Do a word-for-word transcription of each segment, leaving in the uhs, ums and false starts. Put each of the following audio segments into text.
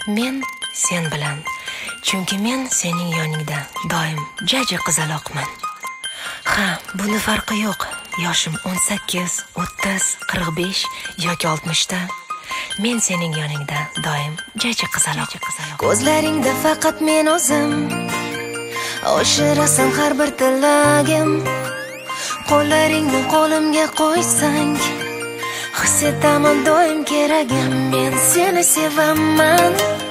Men sen bilan, chunki men sening yoningda doim jaji qizaloqman. Ha, buni farqi yo'q. Yoshim o'n sakkiz, o'ttiz, qirq besh yoki oltmish ta. Men sening yoningda doim jaji qizaloq. Ko'zlaringda faqat men o'zim, oshirasan har bir tilagim. Qo'llaringni qo'limga qo'ysang, his etaman doim keragim. Men seni sevaman.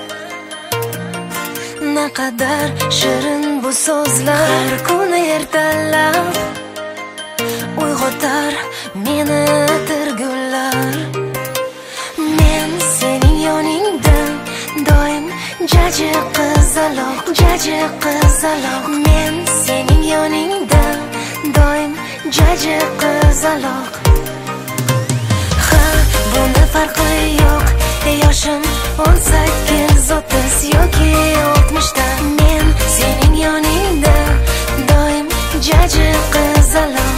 Naqadar shirin bu so'zlar, har kuni ertalab uyg'otar meni tirgullar. Men sening yoningda doim jaji qizaloq, jaji qizaloq. Men sening yoningda doim jaji qizaloq. Ha, bunda farqi yo'q. Yoshim o'n sakkiz, o'ttiz yoki oltmish ta. Men sening yoningda doim jaji qizaloq.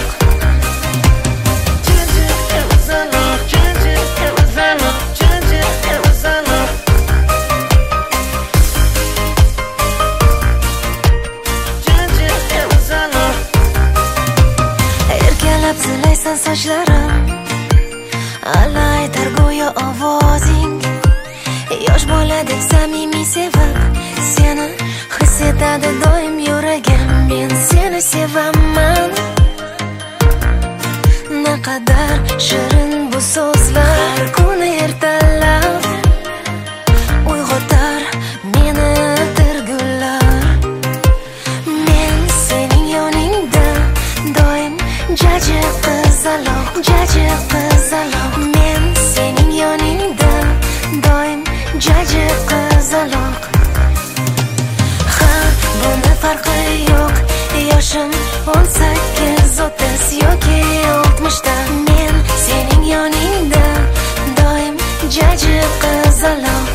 Jaji qizaloq, jaji qizaloq, jaji qizaloq. Jaji qizaloq. Erkalab silaysan sochlarim, alaytar go'yo ovozing. Yosh boladek samimiy sevib, seni his etadi doim yuragim. Men seni sevaman. Naqadar shirin bu so'zlar, har kuni ertalab uyg'otar meni tirgullar. Men sening yoningda doim jaji qizaloq, jaji qizaloq. Men sening yoningda doim jaji qizaloq. Ha, bunda farqi yo'q. Yoshim o'n sakkiz, o'ttiz yoki oltmish ta. Men sening yoningda doim jaji qizaloq.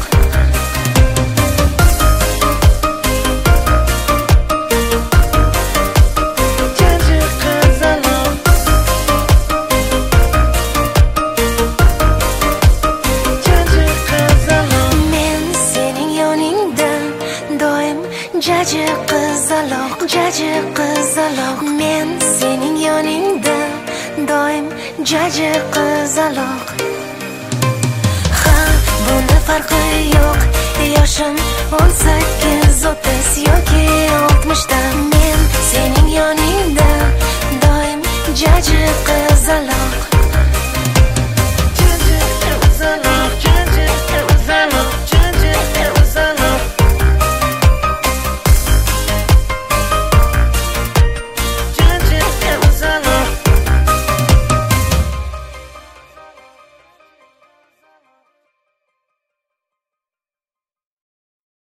Jaji qizaloq. Jaji qizaloq. Men sening yoningda doim jaji qizaloq, jaji qizaloq. Men sening yoningda doim jaji qizaloq. Ha, bunda farqi yo'q. Yoshim o'n sakkiz, o'ttiz yoki oltmish ta. Men sening yoningda doim jaji qizaloq.